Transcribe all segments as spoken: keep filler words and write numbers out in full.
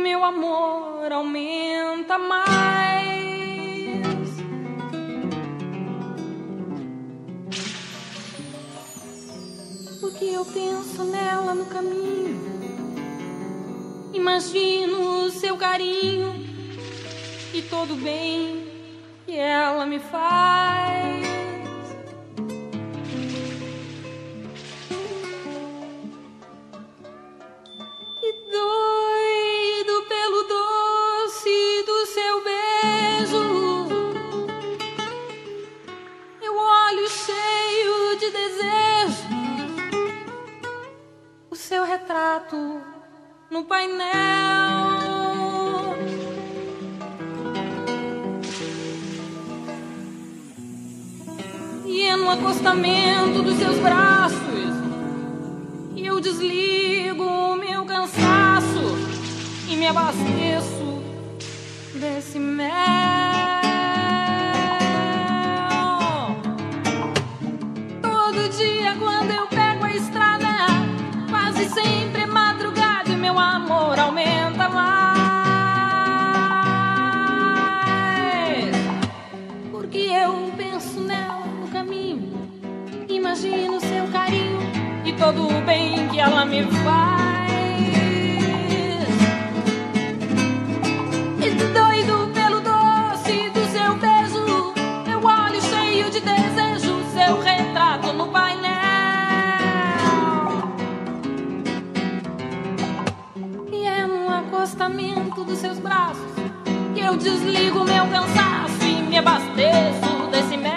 meu amor aumenta mais. Porque eu penso nela no caminho, imagino o seu carinho e todo o bem que ela me faz. E doido pelo doce do seu beijo, eu olho cheio de desejo o seu retrato no painel. E é no acostamento dos seus braços que eu desligo o meu cansaço e me abasteço desse mel. Todo dia quando eu pego a estrada, quase sempre é madrugada e meu amor aumenta mais. Porque eu penso nela no caminho, imagino seu carinho e todo o bem que ela me faz. E doido pelo doce do seu beijo, eu olho cheio de desejo seu retrato no painel. E é no acostamento dos seus braços que eu desligo meu cansaço e me abasteço desse mel.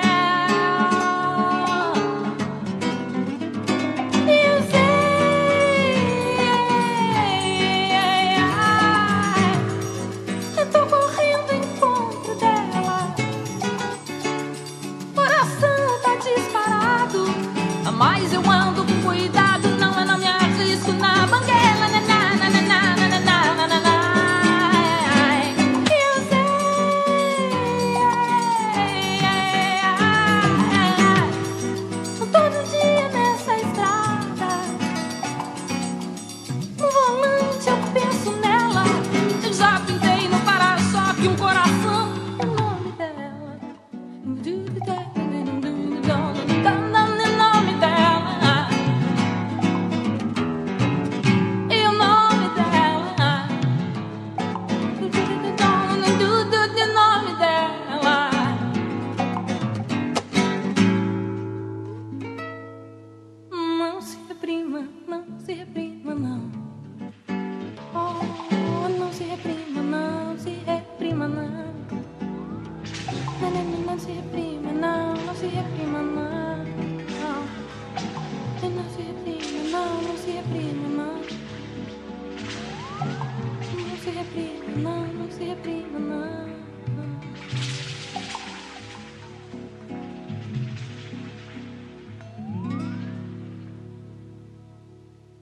Mas eu ando com cuidado, não, eu não me arrisco na banguela. Na, na, na, na, na, na, na, na, na, na. Eu sei, todo dia nessa estrada, no volante eu penso nela. Eu já pintei no para-choque um coração, o nome dela. Não se reprima, não se reprima, não. Oh, não se reprima, não se reprima, não. Não, não, não se reprima, não, não se reprima, não. Não se reprima, não, não se